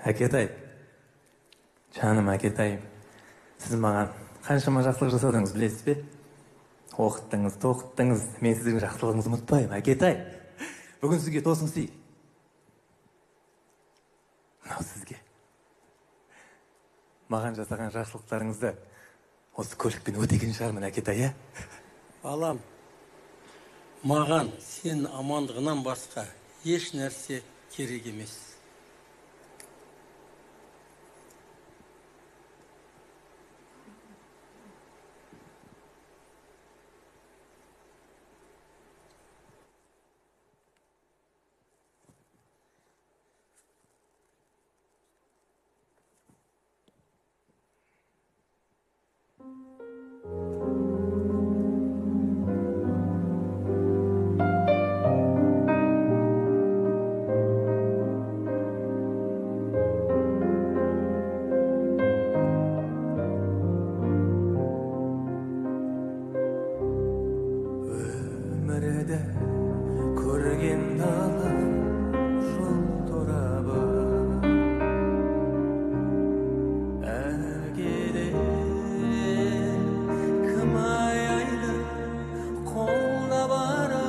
Әкетай, жаным әкетайым, сіз маған қаншама жақсылық жасадыңыз, білесіз бе? Оқыттыңыз, тоқыттыңыз, мен сіздің жақсылығыңызды ұмытпаймын, әкетай. Бүгін сізге тосын сый. Мынау сізге. Маған жасаған жақсылықтарыңызды осы көлікпен өтеген шығармын, әкетай, ә? Балам, маған сен амандығынан басқа еш нәрсе керек емес. Көрген дала жол торабы, әкеде кім аяйды қолда бары,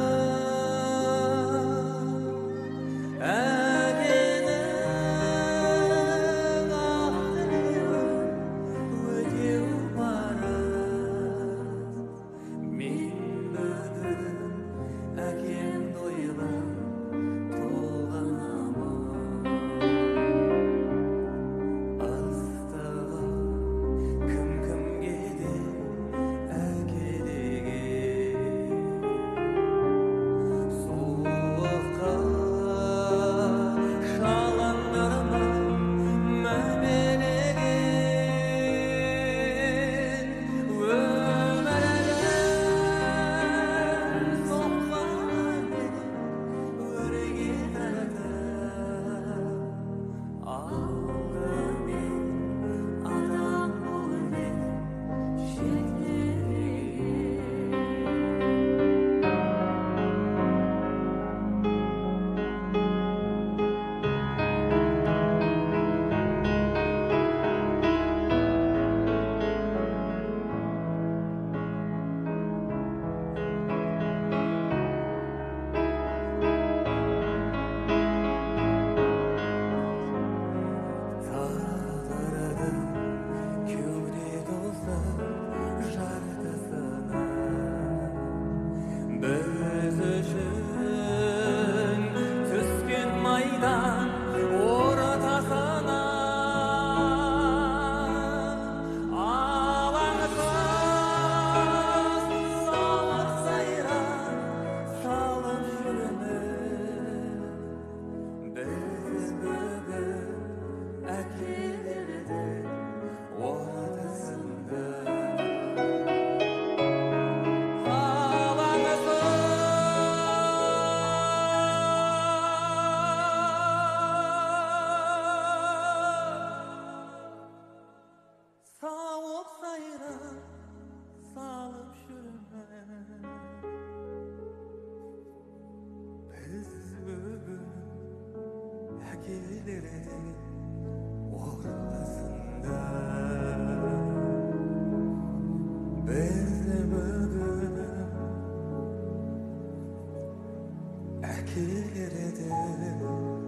әкенің ақтығы өтеу бары. Мен бүгін әкемді ойлап толғанамын. Ыстығы кім кімге де әке деген, суыққа жалындырмай мәпелеген, өмірдің соққанымен өрге тартып, алдымен адам болмен шетелеген. Тағдырдың кеуде толса жартысына, біз үшін түскен майдан ортасына, алаңсыз сауық сайран салып жүрміз. Біз бүгін әкелердің ортасында, сауық сайран салып жүрміз. Біз бүгін әкелердің ортасында, біз бүгін әкелердің